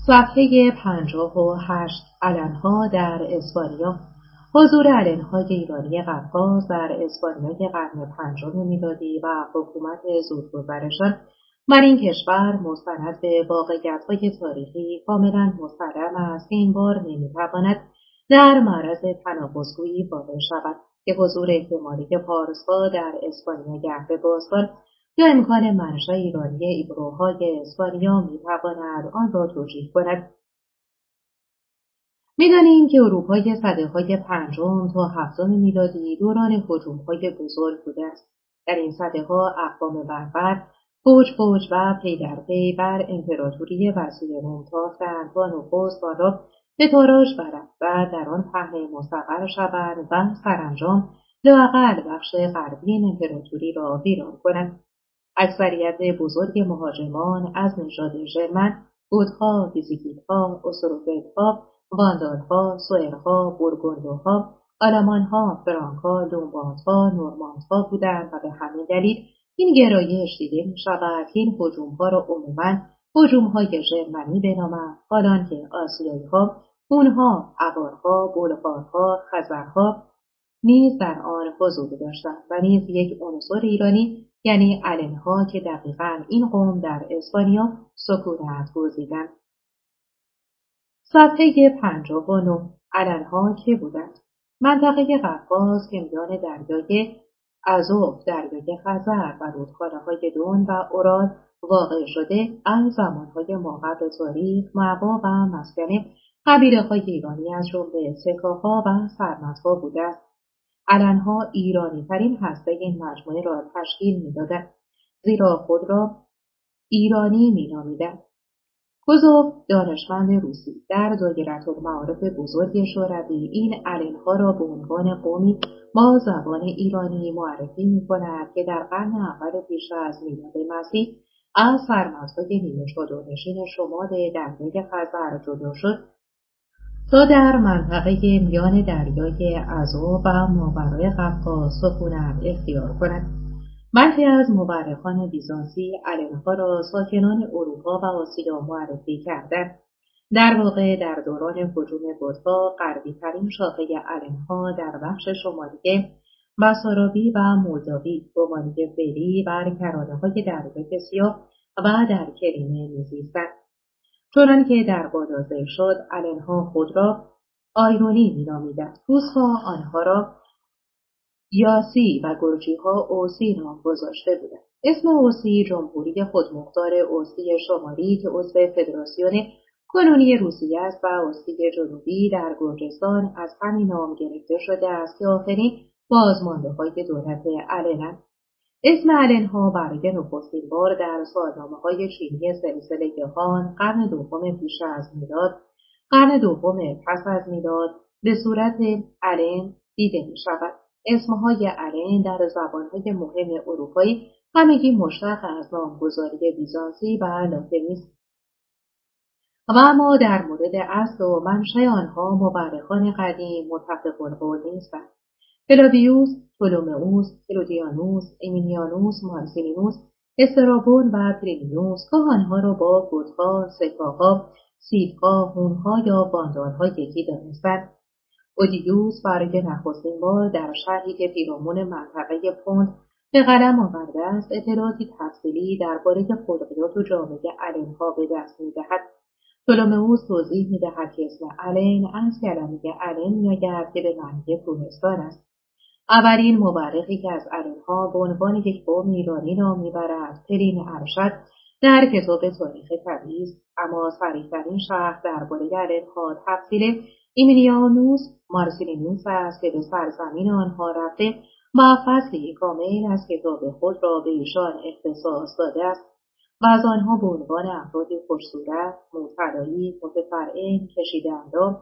صفحه 58 علنها در اسپانیا. حضور علنهای ایرانی قفقاز در اسپانیای قرن پنجم میلادی و حکومت زودگذرشان بر این کشور مستند به واقعیت‌های تاریخی کاملا مسلم است که این بار نمیتواند در معرض تناقض‌گویی واقع شود که حضور احتمالی پارس‌ها در اسپانیای عهد باستان یا امکان منشأ ایرانی ایبروهای اسپانیا میتواند آن را توجیه کند. می‌دانیم که اروپای سده‌های پنجم تا هفتم میلادی دوران هجوم‌های بزرگ بوده است. در این سده‌ها اقوام بربر فوج و پی در پی بر امپراتوری وسیع روم تاختند تا نخست آن را به تاراج برند و در آن پهنه مستقر شوند و سرانجام لااقل بخش غربی این امپراتوری را ویران کنند. اکثریت بزرگ مهاجمان از نژاد ژرمن، گوتها، ویزیگیتها، اوستروگوتها، واندالها، سوئرها، بورگوندوها، آلمانها، فرانکها، لومباردها، نورماندها بودند و به همین دلیل این گرایش دیده می‌شود که این هجوم‌ها را عموماً هجوم‌های ژرمنی بنامند، حالانکه آسیایی‌ها، هون‌ها، آوارها، بلغارها، خزرها نیز در آن حضور داشتند و نیز یک عنصر ایرانی یعنی علنها که دقیقاً این قوم در اسپانیا سکونت گزیدند. صفحه 59 علنها که بودند؟ منطقه قفقاز که میان دریای ازوف، دریای خزر و رودخانه‌های دون و اورال واقع شده از زمانهای ماقبل تاریخ مأوا و مسکن قبیله‌های ایرانی از جمله سکاها و سرمدها بوده است. علنها ایرانی‌ترین هسته این مجموعه را تشکیل می‌دادند، زیرا خود را ایرانی می‌نامیدند. کوزوف، دانشمند روسی، در دایره‌المعارف بزرگ شوروی این علنها را به عنوان قومی با زبان ایرانی معرفی می‌کند که در قرن اول پیش از میلاد مسیح از سرمدهای نیمه چادرنشین شمال دریای خزر جدا شد تا در منطقه میان دریای ازوف و ماورای قفقاز سکونت اختیار کند. برخی از مورخان بیزانسی علنها را ساکنان اروپا و آسیا معرفی کردند. در واقع در دوران هجوم بت‌ها غربی‌ترین شاخه علنها در بخش شمالی بسارابی و مولداوی، رومانی فعلی بر کرانه‌های دریای سیاه و در کریمه می‌زیستند. چنانکه در بالا ذکر شد علنها خود را آیرونی می‌نامیدند. روس‌ها آنها را یاسی و گرجی‌ها اوسی نام گذاشته بودند. اسم اوسی جمهوری خودمختار اوسی شمالی که عضو فدراسیون کنونی روسیه است و اوسی جنوبی در گرجستان از همین نام گرفته شده است که آخرین بازمانده‌های دولت علن‌اند. اسم علنها برای نخستین بار در سالنامه‌های چینی سلسله هان قرن دوم پیش از میلاد، قرن دوم پس از میلاد به صورت علن دیده می‌شود. اسمهای علن در زبانهای مهم اروپایی همگی مشتق از نامگذاری بیزانسی و لاتینی است و اما در مورد اصل و منشأ آنها مورخان قدیم متفق القول نیستند. فلاویوس، پتولمئوس، کلودیانوس، ایمینیانوس، مارسیلینوس، استرابون و پلینیوس گاه آنها را با گوتها، سکاها، سیتها، هونها یا واندالها یکی دانستند. اودیوس برای نخستین بار در شرحی که پیرامون منطقه پوند به قلم آورده است اطلاعاتی تفصیلی درباره خلقیات و جامعه علنها به دست می‌دهد. پتولمئوس توضیح می‌دهد که اسم علن از کلمه علن می‌آید که به معنی کوهستان است. اولین مورخی که از علنها به عنوان یک قوم ایرانی نام می‌برد پلین ارشد در کتاب تاریخ تبریز، اما صریح‌ترین شرح درباره علنها تفصیل ایمینیانوس مارسیلینوس است که به سرزمین آنها رفته و فصلی کامل از کتاب خود را به ایشان اختصاص داده است و از آنها به عنوان افرادی خوش‌صورت، مطلعی، متفرعن، کشیده‌اندام،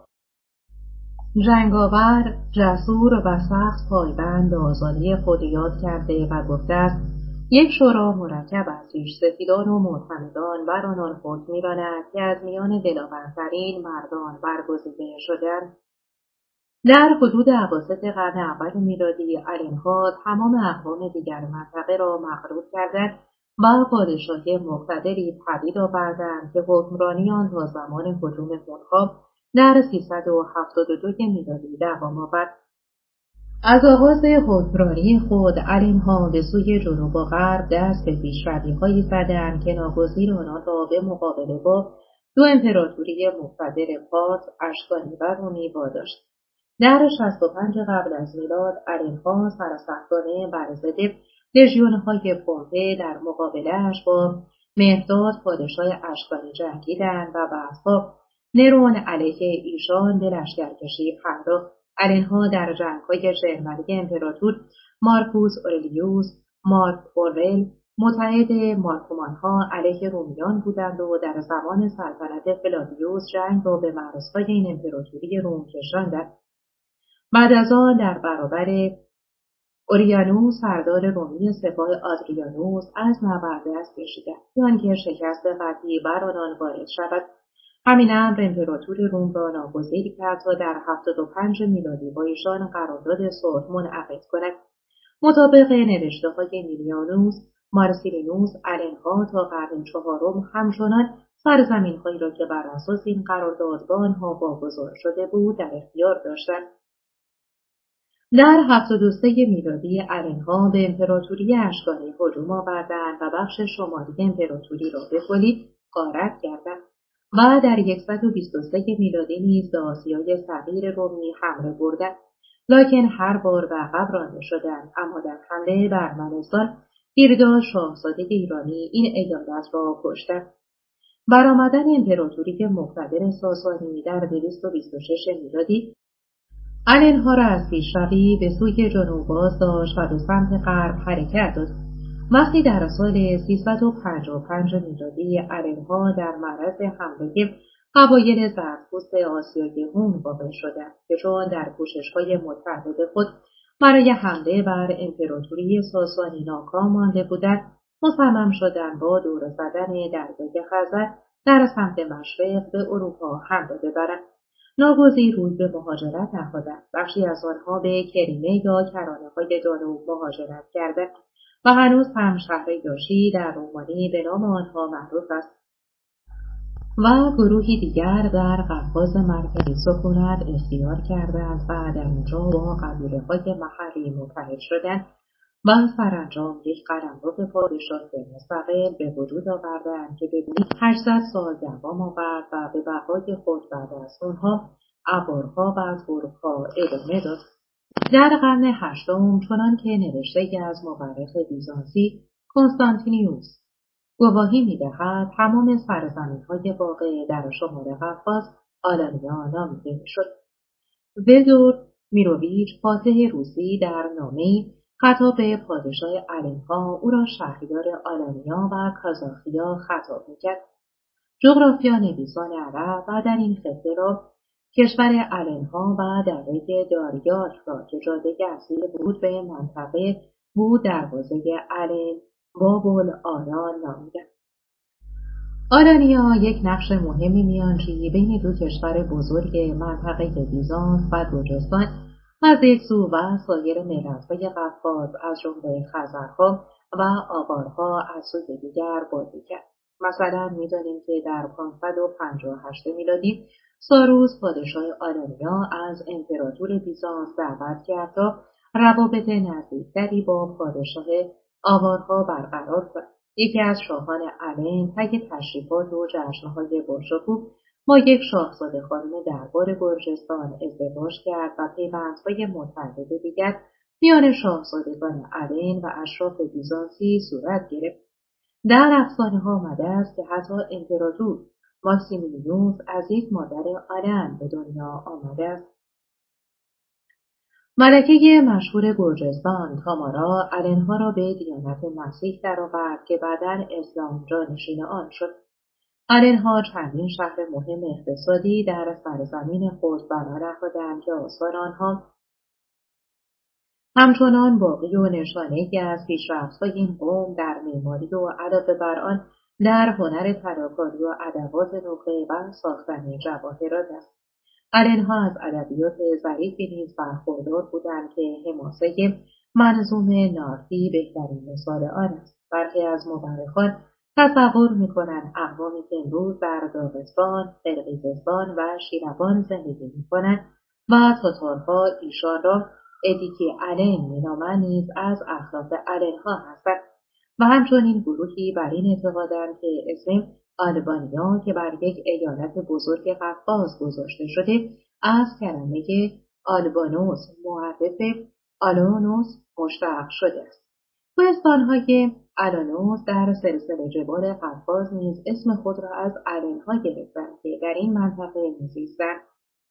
جنگاور، جسور و سخت پایبند به آزادی خود یاد کرده و گفته است یک شورا مرکب از ریشسفیدان و معتمدان بر آنان حکم می‌راند که از میان دلاورترین مردان برگزیده شدند. در حدود اواسط قرن اول میلادی علنها تمام اقوام دیگر منطقه را مغلوب کردند و پادشاهی مقتدری پدید آوردند که حکمرانی آن تا زمان هجوم هونها در 372 میلادی دوام آورد. از آغاز حکمرانی خود الینها به سوی جنوب و غرب دست به پیشروی‌هایی زدند که ناگزیر آنان را به مقابله با دو امپراتوری مقتدر پارس، اشکانی و رومی واداشت. در 65 قبل از میلاد الینها سرسختانه بر ضد لژیون‌های پومپه در مقابله‌اش با مهرداد پادشاه اشکانی جنگیدند و بعدها نرون علیه ایشان به لشکرکشی پرداخت. الینها در جنگ‌های ژرمنی امپراتور مارکوس اورلیوس مارک اورل متحد مارکومان‌ها علیه رومیان بودند و در زمان سلطنت فلاویوس جنگ را به مرزهای این امپراتوری روم کشاندند. بعد از آن در برابر اوریانوس سردار رومی سپاه آدریانوس از نبرد دست کشیدند که شکست قطعی بر آنان وارد شود. همین امر امپراتور روم را ناگزیر کرد تا در 75 میلادی با ایشان قرارداد صلح منعقد کند. مطابق نوشته‌های میلیانوس مارسیلینوس الینها تا قرن چهارم همچنان سرزمین‌هایی را که بر اساس این قرارداد با آنها واگذار شده بود در اختیار داشتند. در 73 میلادی الینها به امپراتوری اشکانی هجوم آوردند و بخش شمالی امپراتوری را به کلی غارت کردند و در 123 میلادی نیز به آسیای صغیر رومی حمله بردند، لکن هر بار به عقب رانده شدند. اما در حمله بر منستان ایردا شاهزاده ایرانی این ایالت را کشتند. برآمدن امپراتوری مقتدر ساسانی در 226 میلادی الینها را از پیشروی به سوی جنوب بازداشت و به سمت غرب حرکت داد. وقتی در سال 355 میلادی الینها در معرض حمله قبایل زرتشت آسیای هون واقع شدند که چون در کوشش‌های متعدد خود برای حمله بر امپراتوری ساسانی ناکام مانده بودند، مصمم شدند با دور زدن دریای خزر در سمت مشرق به اروپا حمله ببرند. ناگزیر روی به مهاجرت نهادند. بخشی از آنها به کریمه یا کرانه‌های دانوب مهاجرت کردند و هنوز هم شهر یاشی در رومانی به نام آنها معروف است. و گروهی دیگر در قفقاز مرکزی سکونت اختیار کردند و در اینجا با قبیله‌های محلی متحد شدند و سرانجام یک قلمرو پادشاه مستقل به وجود آوردند که به 800 سال دوام آورد و به بقای خود بعد از آنها ابرها و ترک‌ها ادامه داد. در قرن هشتم چنان که نوشته‌ای از مورخ بیزانسی کنستانتینیوس گواهی می‌دهد تمام سرزمین‌های واقع در شمال قفقاز آلانیا نامیده می‌شد. ولدور میروویچ فاتح روسی در نامه‌ای خطاب به پادشاه الینها او را شهریار آلانیا و کازاخیا خطاب می‌کرد. جغرافیا نویسان عرب و در این خطه را کشور الینها و دره داریاک را که جاده اصلی ورود به منطقه بود دروازه الین بابل آران نامیدند. آلانیا یک نقش مهمی میانجی بین دو کشور بزرگ منطقه بیزانس و گرجستان از یک سو و سایر ملت‌های قفقاز از جمله خزرها و آوارها از سوی دیگر بازی کرد. مثلا می‌دانیم که در 558 میلادی ساروس پادشاه آلانیا از امپراتور بیزانس دعوت کرد تا روابط نزدیکتری با پادشاه آوارها برقرار کند. یکی از شاهان الین طی تشریفات و جشن‌های باشکوه با یک شاهزاده خانم دربار گرجستان ازدواج کرد و پیوندهای متعدد دیگر میان شاهزادگان الین و اشراف بیزانسی صورت گرفت. در افسانه‌ها آمده است که حتی امپراتور ماکسیمینیوس از یک مادر آلن به دنیا آمده است. ملکه مشهور گرجستان تامارا الینها را به دیانت مسیح درآورد که بعداً اسلام جانشین آن شد. الینها چندین شهر مهم اقتصادی در سرزمین خود بنا نهادند که آثار آنها همچنان باقی و نشانه‌ای از پیشرفت‌های این قوم در معماری و علاوه بر آن در هنر طراکاری و ادوات نقره و ساختن جواهرات است. الینها از ادبیات ظریفی نیز برخوردار بودند که حماسه منظوم نارتی بهترین مثال آن است. برخی از مورخان تصور می‌کنند اقوامی که امروز در داغستان، قرقیزستان و شیروان زندگی می‌کنند و تاتارها ایشان را ادیکی الن مینامند نیز از اخلاف النها هستند و همچنین گروهی بر این اعتقادند که اسم آلبانیا که بر یک ایالت بزرگ قفقاز گذاشته شده از کلمه آلبانوس معرف آلونوس مشتق شده است. کوهستان‌های آلانوس در سلسله جبال قفقاز نیز اسم خود را از النها گرفتند که در این منطقه می‌زیستند.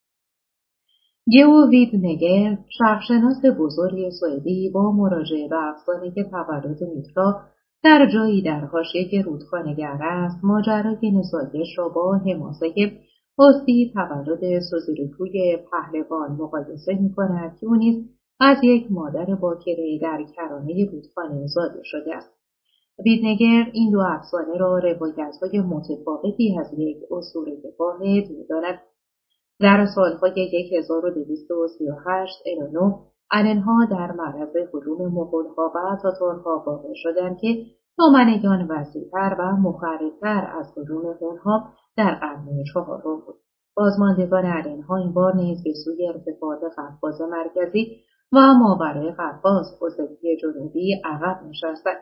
گیو ویدنگر، شرقشناس بزرگ سوئدی، با مراجعه به افسانه تولد میترا در جایی در حاشیه رودخانه گرد است، ماجرای نزاکش را با حماسه حسی تولد سوزیرکوی پهلوان مقایسه می‌کند که او نیز از یک مادر باکره در کرانه رودخانه زاده شده است. ویدنگر این دو افسانه را روایت‌های متفاوتی از یک اسطوره واحد می‌داند. در سالهای 1238 الی 9 النها در معرض هجوم مغول‌ها و تاتارها واقع شدند که دامنگان وسیع‌تر و مخرب‌تر از هجوم هون‌ها در قرن چهارم بود. بازماندگان النها این بار نیز به سوی ارتفاعات قفقاز مرکزی و ماورای قفقاز استی جنوبی عقب نشستند.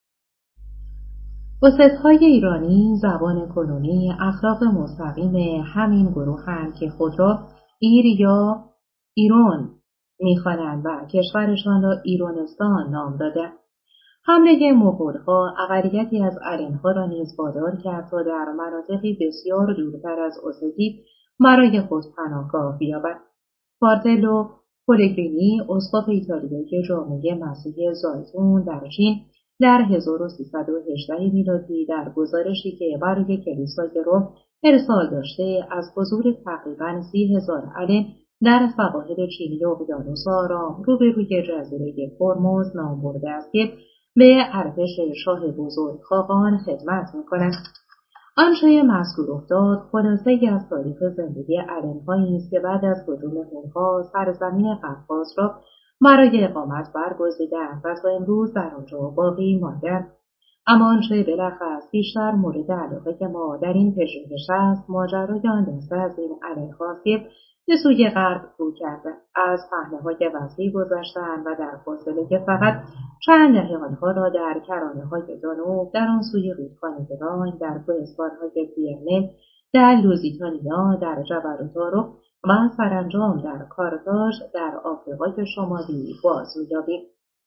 اسدهای ایرانی زبان کنونی اخلاق مستقیم همین گروهند که خود را ایر یا ایرون می‌خوانند و کشورشان را ایرونستان نام دادند. حمله مغول‌ها اقلیتی از النها را نیز وادار کرد تا در مناطقی بسیار دورتر از استی برای خود پناهگاه بیابند. پارتلو پلگرینی، اسقف ایتالیایی جامعه مسیحی زایتون در چین در 1318 میلادی در گزارشی که برای کلیسای روم ارسال داشته از حضور تقریباً 30,000 الن در سواحل چینی اقیانوس آرام روبروی جزیره هرمز نام برده است که به ارتش شاه بزرگ خاقان خدمت می‌کند. آنچه مذکور افتاد خلاصه‌ای از تاریخ زندگی الن‌هایی است که بعد از هجوم هون‌ها سرزمین قفقاز را برای اقامت برگزیدند و تا امروز در آنجا باقی ماندند. اما آنچه بالاخص بیشتر مورد علاقه ما در این پژوهش است ماجرای آن دسته از این الن‌هاست که به سوی غرب رو کردند، از پهنه‌های وسیع گذشتند و در فاصله فقط چند دهه آنها را در کرانه‌های دانوب، در آن سوی رودخانه راین، در کوهستان‌های پیرنه، در لوزیتانیا، در جبل طارق و سرانجام در کارتاژ در آفریقای شمالی باز می‌یابیم.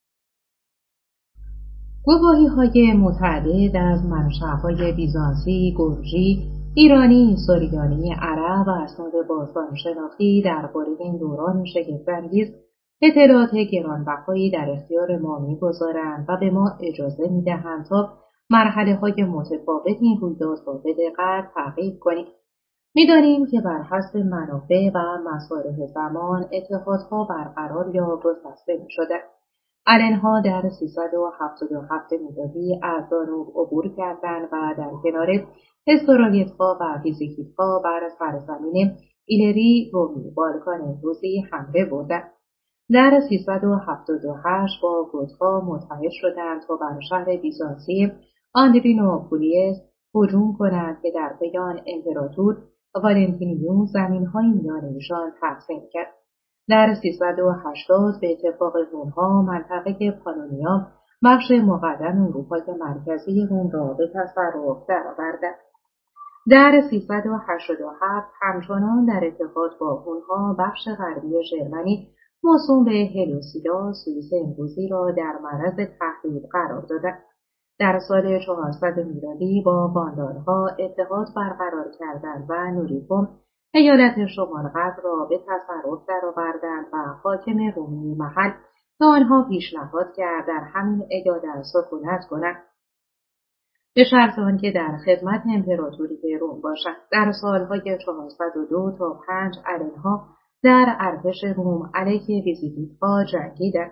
گواهی‌های متعدد از منشأهای بیزانسی، گرجی، ایرانی، سوریانی، عرب و اسناد باستانشناختی درباره این دوران شگفت‌انگیز اطلاعات گرانبهایی در اختیار ما می‌گذارند و به ما اجازه می‌دهند تا مرحله‌های متفاوت این رویداد را به دقت تعقیب کنیم. می‌دانیم که بر حسب منافع و مصالح زمان اتحادها برقرار یا گسسته می‌شدند. النها در 377 میلادی از دانوب عبور کردند و در کنار استرایت‌ها و ویزیکیت‌ها بر سرزمین ایلری رومی بالکان امروزی حمله بردند. در 378 با گوت‌ها متحد شدند تا بر شهر بیزانسی آندرینوپولیس هجوم کنند که در پی آن امپراتور والنتینیوس زمین‌های میان ایشان تقسیم کرد. در 380 به اتفاق هون‌ها منطقه پانونیا بخش مقدم اروپای مرکزی روم را به تصرف درآوردند. در 387 همچنان در اتحاد با هون‌ها بخش غربی ژرمنی موسوم به هلوسیا سوئیس امروزی را در معرض تهدید قرار دادند. در سال 400 میلادی با واندال‌ها اتحاد برقرار کردند و نوریکوم ایالت شمال غرب را به تصرف درآوردند و حاکم رومی محل به آنها پیشنهاد کرد در همین ایالت سکونت کنند به شرط آنکه در خدمت امپراتوری روم باشند. در سالهای 402 تا 5 النها در ارتش روم علیه ویزیگیت‌ها جنگیدند.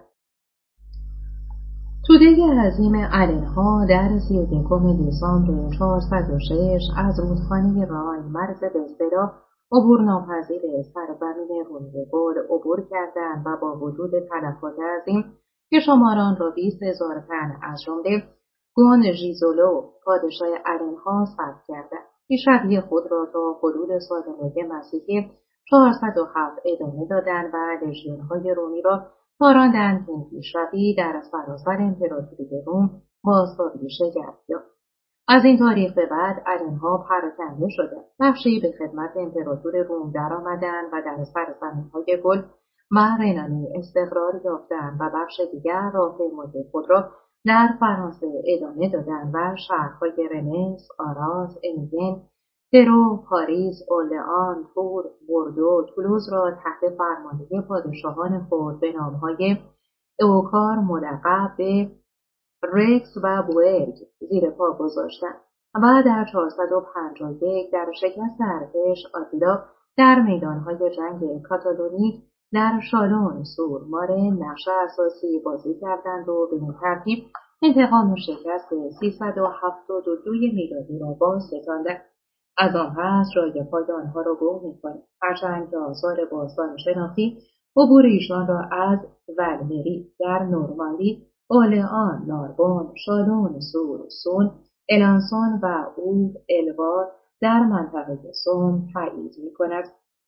توده عظیم النها در 31 دسامبر 406 از رودخانه راین مرز به اصطلاح عبورناپذیر سرزمین رومی‌گل عبور کردند و با وجود تلفات عظیم که شمار آن را 20,000 تن از جمله گون ژیزولو پادشاه ارنها ثبت کردند. پیشروی خود را تا حدود سال نو مسیحی 407 ادامه دادند و لژیون‌های رومی را تاراندند که این پیشروی در سراسر امپراتوری روم بازتابی شگرف یافت. از این تاریخ به بعد ارنها پراکنده شدند. بخشی به خدمت امپراتور روم درآمدند و در سرزمین‌های گل و رنانی استقرار یافتند و بخش دیگر راهپیمایی خود را در فرانسه ادامه دادند و شهرهای رنس، آراس، انگن، ترو، پاریس، اورلئان، تور، بوردو، تولوز را تحت فرماندهی پادشاهان خود به نامهای اوکار ملقب به رکس و بوئرگ زیر پا گذاشتند و در 451 در شکست ارتش آتیلا در میدانهای جنگ کاتالونیک در شالون سور ماره نقش اساسی بازی کردند و به این ترتیب انتقام شکست 372 میلادی را بازستاندند. از آن پس جای پای آنها را گم می‌کنیم، هرچند که آثار باستان شناختی عبور ایشان را از ولمری در نورماندی، اورلئان، ناربون، شالون سور سون، الانسون و اور الوار در منطقه سوم تایید می‌کند.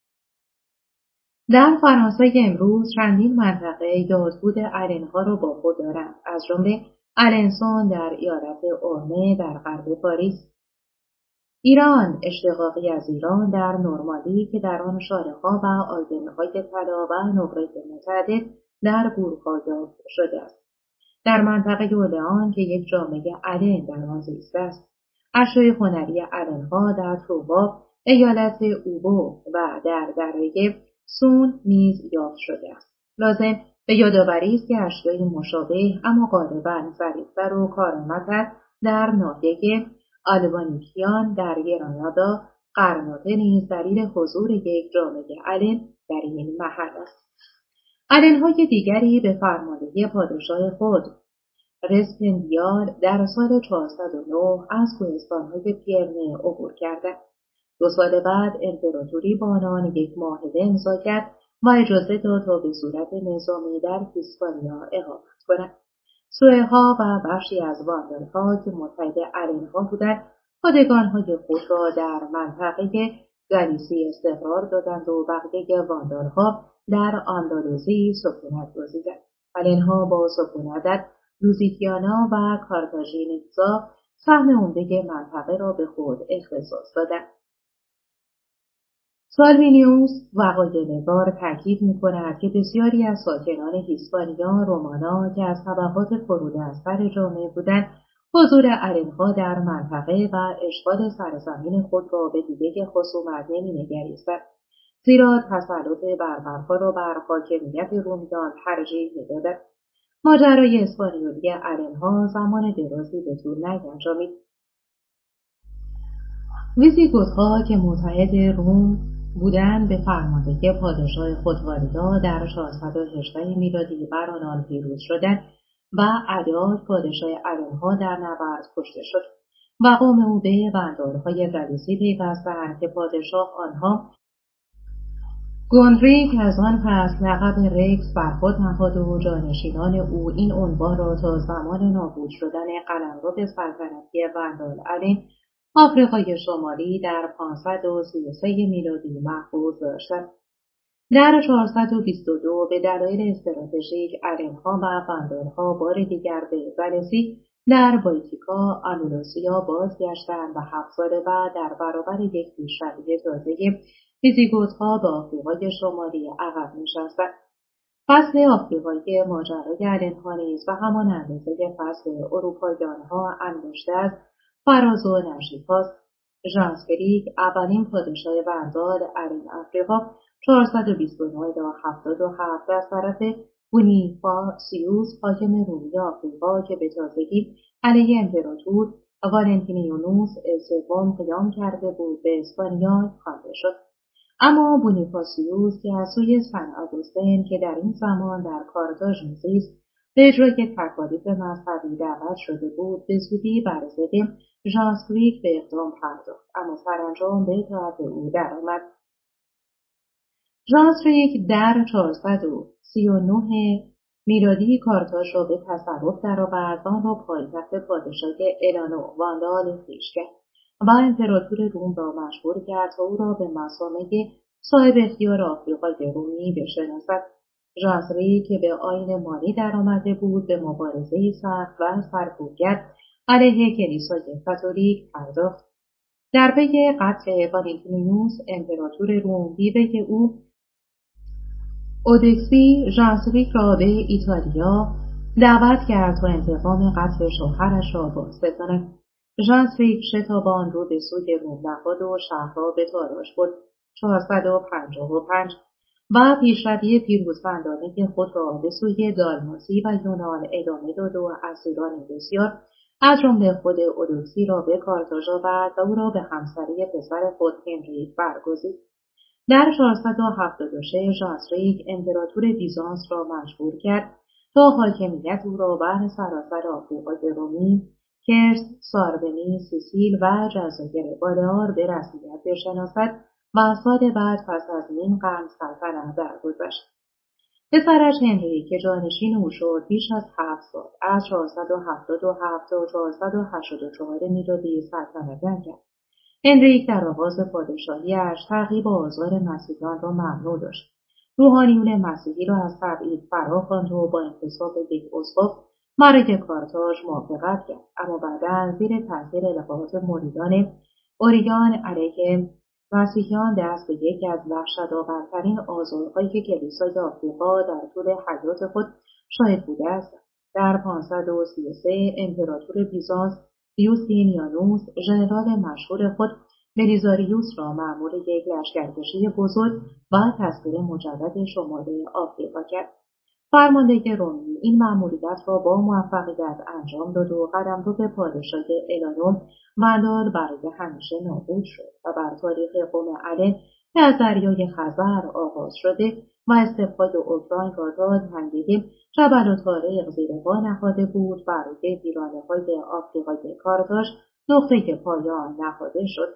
در فرانسه امروز چندین منطقه یادبود ارنها را با خود دارند، از جمله الانسون در ایالت اورنه در غرب پاریس. ایران اشتقاقی از ایران در نورماندی که در آن شاره‌ها و آینه‌های طلا و نقره متعدد در گورها یافت شده است. در منطقه اورلئان که یک جامعه الن در آن زیسته است. اشیاء هنری النها در توبا، ایالت اوبو و در دره سون نیز یافت شده است. لازم به یادآوری است که اشیای مشابه اما غالباً ظریف‌تر و کارآمدتر در ناحیه آلبانیکیان در گرانادا، قرناطه نیز دلیل حضور یک جامعه الن در این محل است. الن‌های دیگری به فرماندهی پادشاه خود رسپندیار در سال 409 از کوهستان‌های پیرنه عبور کردند. 2 سال بعد امپراتوری با آنان یک معاهده امضا کرد و اجازه داد تا به صورت نظامی در هیسپانیا اقامت کنند. سوئها و بخشی از واندالها که متحد النها بودند، پادگان‌های خود را در منطقه گالیسی استقرار دادند و بقیه واندالها در آندالوزی سکونت گزیدند. النها با سکونت در لوزیتیانا و کارتاژینیزا سهم عمده منطقه را به خود اختصاص دادند. سالوینیوس وقایع‌نگار تاکید می‌کند که بسیاری از ساکنان هیسپانیا رومانا که از طبقات فروده از سر جامعه بودند، حضور النها در منطقه و اشغال سرزمین خود را به دیده خصومت نمی‌نگریستند، زیرا تسلط بربرها را بر حاکمیت رومیان ترجیح می‌دادند. ماجرای اسپانیولی النها زمان درازی به طول نینجامید. ویزیگوت‌ها که متحد روم بودند به فرماندهی پادشاه خود والدا در 418 میلادی بر آنان پیروز شدند و اداک پادشاه النها در نبرد کشته شد و قوم او به واندال‌های گالیسی پیوستند که پادشاه آنها گونریک از آن پس لقب رکس بر خود نهاد و جانشینان او این عنوان را تا زمان نابود شدن قلمرو سلطنتی واندال الن آفریقای شمالی در 533 میلادی محفوظ داشتند. در 422 به دلایل استراتژیک النها و واندالها بار دیگر به گالیسی در بایتیکا آندلوسیا بازگشتند و 7 سال بعد در برابر یک پیشروی تازه ویزیگوت‌ها به آفریقای شمالی عقب نشستند. فصل آفریقایی ماجرای النها نیز به همان اندازه فصل اروپاییانها انباشته از فراز و نشیب‌هاست. ژانسفریک اولین پادشاه واندال الن آفریقا 429 تا 77 از طرف بونیفاسیوس حاکم رومی آفریقا که به تازگی علیه امپراتور والنتینیانوس سوم قیام کرده بود به اسپانیا خوانده شد. اما بونیفاسیوس که از سوی سن آگوستین که در این زمان در کارتاژ میزیست به اجرای تکالیف مذهبی دعوت شده بود، به زودی بر ضد ژانسفریک به اقدام پرداخت، اما سرانجام به اطاعت او درآمد. ژانسفریک در 439 میلادی کارتاژ را به تصرف درآورد و آن را پایتخت پادشاه الانو واندال خویش کرد و امپراتور روم را مجبور کرد تا او را به مسامع صاحب اختیار آفریقای رومی بشناسد. ژانسری که به آیین مالی درآمده بود به مبارزه سخت و سرکوبگر علیه کلیسای کاتولیک پرداخت. در پی قتل والنتینیوس امپراتور روم بیوه او اودکسی ژانسریک را به ایتالیا دعوت کرد تا انتقام قتل شوهرش را بازستاند. ژانسریک شتابان رو به سوی روم نهاد و شهر را به تاراج برد. 455 و پیشروی پیروزمندانه خود را به سوی دالماسی و یونان ادامه داد و اسیران بسیار از جمله خود اودکسی را به کارتاژ آورد و او را به همسری پسر خود هنریک برگزید. در 476 ژانسریک امپراتور بیزانس را مجبور کرد تا حاکمیت او را بر سراسر آفریقای رومی، کرس، ساردینی، سیسیل و جزایر بالئار به رسمیت بشناسد و سال بعد پس از نیم قرن سلطنت درگذشت. پسرش هنریک که جانشین او شد بیش از 7 سال از 477 تا 484 میلادی سلطنت نکرد. هنریک در آغاز پادشاهی‌اش تعقیب و آزار مسیحیان را ممنوع داشت. روحانیون مسیحی را از تبعید فراخواند و با انتصاب یک اسقف برای کارتاژ موافقت کرد، اما بعدا زیر تاثیر القاءات مریدان اوریان علیه مسیحیان دست به یکی از وحشت‌آورترین آزارهایی که کلیسای آفریقا در طول حیات خود شاهد بوده است. در 533 امپراتور بیزانس یوستینیانوس ژنرال مشهور خود بلیزاریوس را مأمور یک لشکرکشی بزرگ و تسخیر مجدد شمال آفریقا کرد. فرمانده رومی این مأموریت را با موفقیت انجام داد و قلمرو پادشاه الانو واندال برای همیشه نابود شد و بر تاریخ قوم الن که از دریای خزر آغاز شده و استبقای اوکراین را تا تنگه جبل طارق زیر پا نهاده بود برای ویرانه‌های آفریقای کارتاژ نقطه پایان نهاده شد.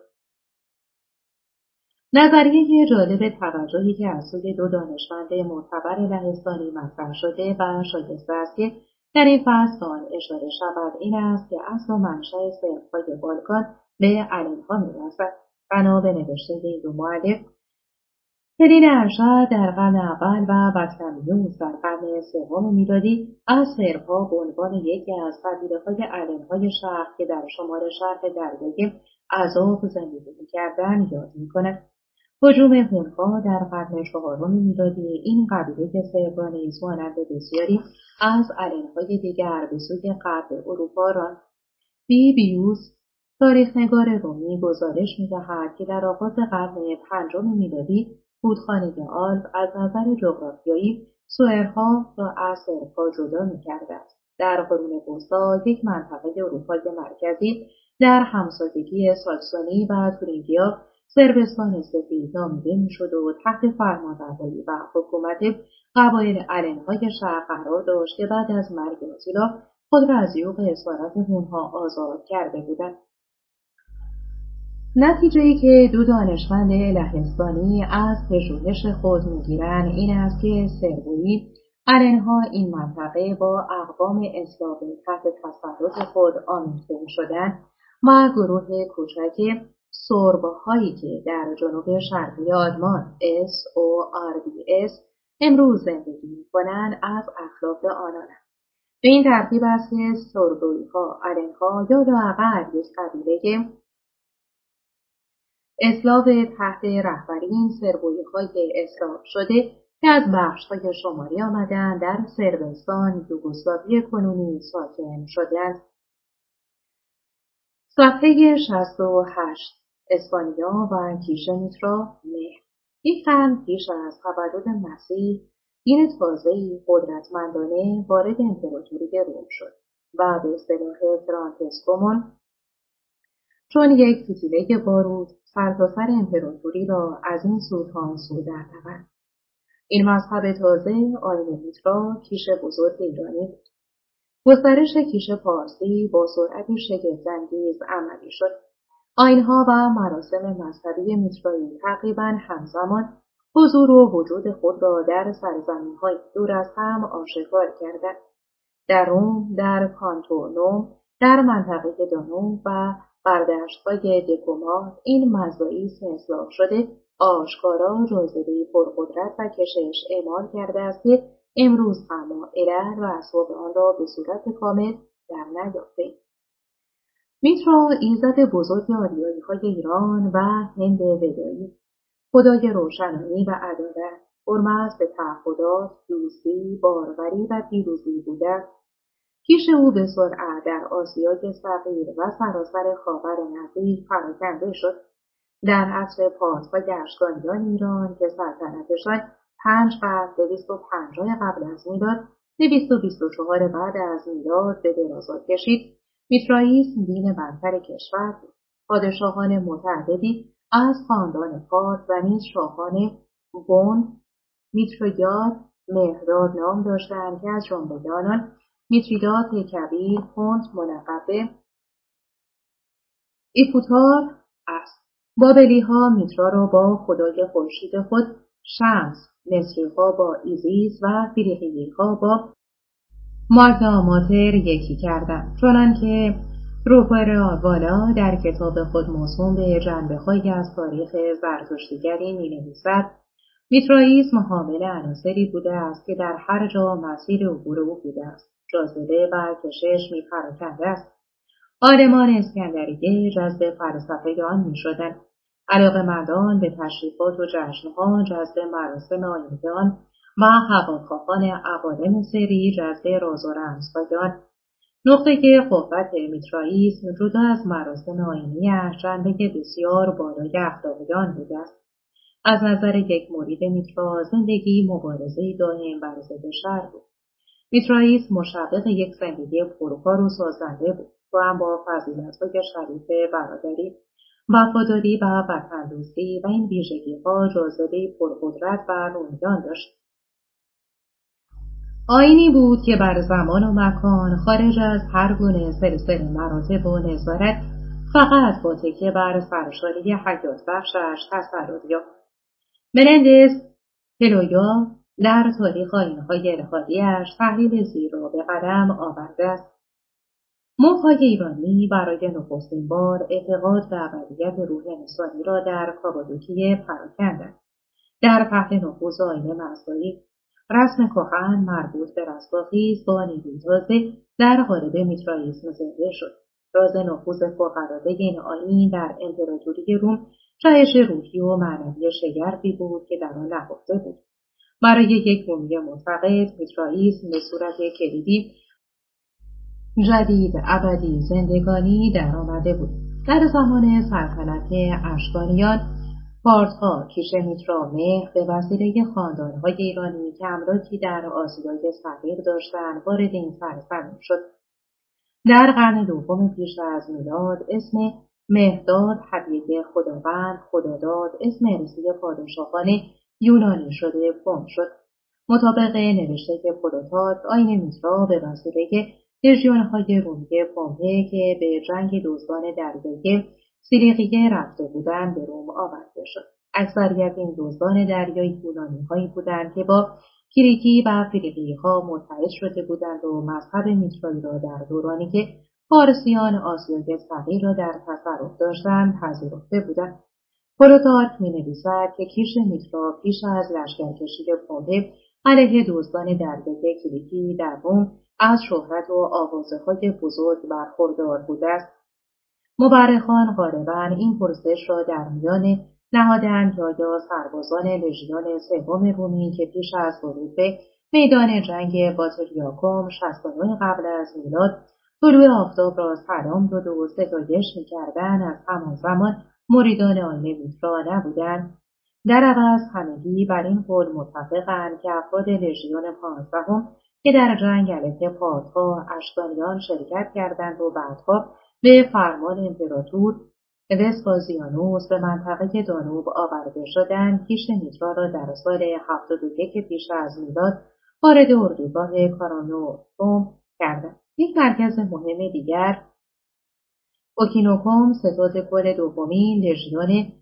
نظریه جالب توجهی که از سوی دو دانشمند معتبر لهستانی مطرح شده و شایسته است که در این فصل آن اشاره شود این است که اصل و منشأ صرف‌های بالکان به الن‌ها می‌رسد. بنا به نوشته این دو مؤلف، پلین ارشد در قرن اول و بطلمیوس در قرن سوم میلادی از صرف‌ها به عنوان یکی از قبیله‌های الن‌های شرق که در شمال شرق دریای ازوف زندگی می‌کردند یاد می‌کند. هجوم هون‌ها در قرن چهارم میلادی این قبیله صرف را نیز مانند بسیاری از الن‌های دیگر به سوی غرب اروپا راند. بیوس تاریخ‌نگار رومی گزارش می‌دهد که در آغاز قرن پنجم میلادی رودخانه آلپ از نظر جغرافیایی سوئرها را از صرف‌ها جدا می‌کرد است. در قرون وسطی یک منطقه اروپای مرکزی در همسایگی ساکسونی و تورینگیا صربستان سفید نامیده میشد و تحت فرمانروایی و حکومت قبایل الن‌های شرق قرار داشت که بعد از مرگ آتیلا خود را از یوغ اسارت هون‌ها آزاد کرده بودند. نتیجه‌ای که دو دانشمند لهستانی از پژوهش خود میگیرند این است که سربویی الن‌ها این منطقه با اقوام اسلاو تحت تسلط خود آمیخته شدند و گروه کوچک سورب‌هایی که در جنوب شرقی آلمان SORBS امروز زندگی می‌کنند از اخلاق آنانند. به این ترتیب است که سوربوی‌ها الن‌ها یا لااقل یک قبیله اسلاو تحت رهبری این سربوی‌های اسلاو شده که از بخش‌های شمالی آمدند در صربستان یوگسلاوی کنونی ساکن شدند. صفحه 68 اسپانیا و کیش میترا مهر. یک قرن پیش از تولد مسیح دین تازه‌ای قدرتمندانه وارد امپراتوری روم شد و به اصطلاح فرانتسکومون چون یک فتیله بارود سرتاسر امپراتوری را از این سو تا آن سو درنورد. این مذهب تازه آیین میترا کیش بزرگ ایرانی بود. گسترش کیش پارسی با سرعتی شگفت‌انگیز عملی شد. آیین‌ها و مراسم مذهبی میترایی تقریباً همزمان حضور و وجود خود را در سرزمین‌های دور از هم آشکار کردند. در روم، در کانتونوم، در منطقه دانوب و بردشت‌های دکومات این مزایس اصلاح شده آشکارا جاذبه‌ای پرقدرت و کشش اعمال کرده است که امروز اما علل و اسباب آن را به صورت کامل در نیافته‌ایم. میترا ایزد بزرگ آریایی‌های ایران و هند ودایی، خدای روشنایی و عدالت، پرمرز به تعهدات، دوستی، باروری و پیروزی بوده است. پیش او به سرعت در آسیای صغیر و سراسر خاور نزدیک پراکنده شد. در عصر پارس‌های اشکانیان ایران که سلطنتشان 5 قرن 250 قبل از میلاد 224 بعد از میلاد به درازا کشید، میترائیسم دین برتر کشور بود. پادشاهان متعددی از خاندان پارس و نیز شاهان بون میتریدات مهرداد نام داشتند که از جمله آنان میتریدات کبیر کنت ملقب به ایپوتار است. بابلی‌ها میترا را با خدای خورشید خود شمس، مصری‌ها با ایزیس و فریقی‌ها با ماگنا ماتر یکی کردند، چنانکه روپروالا در کتاب خود موسوم به جنبه‌هایی از تاریخ زرتشتیگری می‌نویسد: میترائیسم حامل عناصری بوده است که در هر جا مسیر عبور او بوده است. جاذبه و کشش می‌پراکنده است. عالمان اسکندریه جذب فلسفه آن می‌شدند. علاقه‌مندان به تشریفات و جشن‌ها جذب مراسم آیینی آن و هواخواهان عوالم سری جذب راز و رمزهای آن. نقطه قوت میترائیسم جدا از مراسم آیینی‌اش جنبه بسیار بالای اخلاقی آن بوده است. از نظر یک مرید میترا زندگی مبارزه‌ای دائم بر ضد شر بود. میترائیسم مشوق یک زندگی پرکار و سازنده بود. توأم با فضیلت‌های شریف برادری، وفاداری و وطن‌دوستی و این ویژگی‌ها جاذبه‌ای پرقدرت و روحیان داشت. آیینی بود که بر زمان و مکان خارج از هر گونه سلسله مراتب و نظارت فقط با تکیه بر سرشاری حیات بخشش تسلط یافت. منندز پلویا در تاریخ آیین‌های الهادی‌اش تحلیل زیر را به قلم آورده است. مغ‌های ایرانی برای نخستین بار اعتقاد به ابدیت روح انسانی را در کاپادوکیه پراکندند. در پهل نفوذ آیین مصنوعی، رسم کهن مربوط به رستاخیز با نیروی تازه در قالب میترائیسم زنده شد. راز نفوذ فوق‌العاده این آیین در امپراتوری روم جهش روحی و معنوی شگرفی بود که در آن نهفته بود. برای یک رومی معتقد، میترائیسم به صورت کلیدی جدید، ابدی، زندگانی در آمده بود. در زمان سلطنت اشکانیان، پارتها کیش میترا مهر به وسیله خاندانهای ایرانی که املاکی در آسیای صغیر داشتند وارد این سرزمین شد. در قرن دوم پیش از میلاد اسم مهرداد هدیه خداوند، خداداد اسم ارثی پادشاهان یونانی شده پوم شد. مطابق نوشته پلوتارک، آیین میترا به وسیله لژیون‌های رومی پومپه که به جنگ دزدان دریایی سیلیقیه رفته بودند به روم آورده شد. اکثریت این دزدان دریایی یونانی‌هایی بودند که با کلیکی و فریقی‌ها متحد شده بودند و مذهب میترایی را در دورانی که فارسیان آسیای صغیر را در تصرف داشتند پذیرفته بودند. پلوتارک می‌نویسد که کیش میترا پیش از لشکرکشی پومپه علیه دزدان دریایی کلیکی در روم از شهرت و آوازه‌های بزرگ برخوردار بوده است. مورخان غالباً این پرسش را در میان نهادند که آیا سربازان لژیون سوم رومی که پیش از ورود به میدان جنگ باتریاکوم 69 قبل از میلاد طلوع آفتاب را سلام داده و ستایش می‌کردند از همان زمان مریدان آیین میترا نبودند. در عوض همگی بر این قول متفقند که افراد لژیون 15 که در جنگ علیه پارتها اشکانیان شرکت کردند و بعدها به فرمان امپراتور وسپاسیانوس به منطقه دانوب آورده شدند، کیش میترا را در سال 71 پیش از میلاد وارد اردوگاه کارانوفوم کردند. یک مرکز مهم دیگر اوکینوکوم ستاد کل دومین لژیون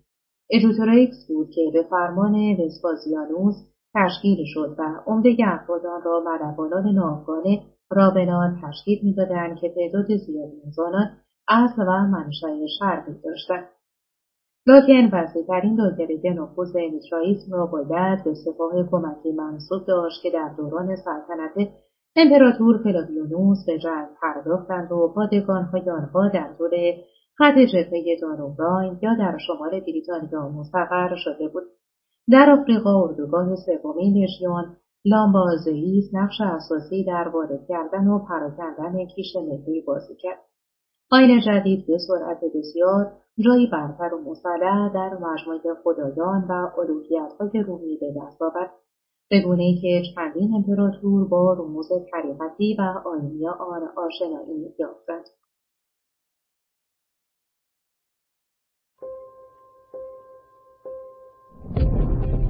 ادوتوریکس بود که به فرمان وسپاسیانوس تشکیل شد و عمده افراد آن را ملوانان ناوگان رابنان تشکیل می‌دادند که تعداد زیادی از آنان اصل و منشأ شرقی داشتند. لکن وسیع‌ترین دایره نفوذ میترائیسم را باید به سپاه کمکی منصوب داشت که در دوران سلطنت امپراتور فلاویانوس به جنگ پرداختند و پادگان‌های آنها در طول خط جبهه دانوب راین یا در شمال بریتانیا مستقر شده بود. در آفریقا اردوگاه سومین لژیون لامبازئیس نقش اساسی در وارد کردن و پراکندن کیش ملی بازی کرد. آیین جدید به سرعت بسیار جایی برتر و مسلح در مجموعه خدایان و الوهیت‌های رومی به دست آورد، به گونه‌ای که چندین امپراتور با رموز طریقتی و آیینی آن آشنایی یافتند.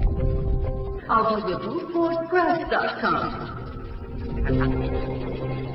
audiobook.press.com